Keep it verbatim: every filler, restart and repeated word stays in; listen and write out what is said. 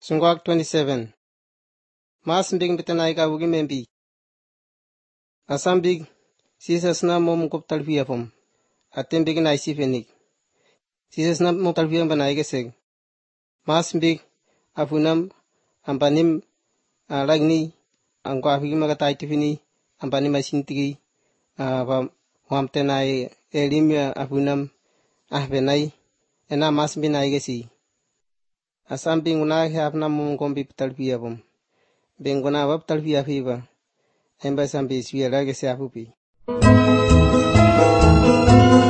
Sungwak twenty-seven. Mas mbing bitanay ka wugi membi. Asambig Jesus na mo mungkop talfiya pom. Atem big na isifenik. Jesus na mo talfiya banay geseg. Mas mbig afunam ampanim alagni angko afigi magatay tifini ampanim asintigi apam wamtenay elim afunam ahbenay ena mas binay gesi. Asam binguna hap na mungkom bi talfiya pom. Binguna wap talfiya fiba. Emba sambi suya lagi siapupi.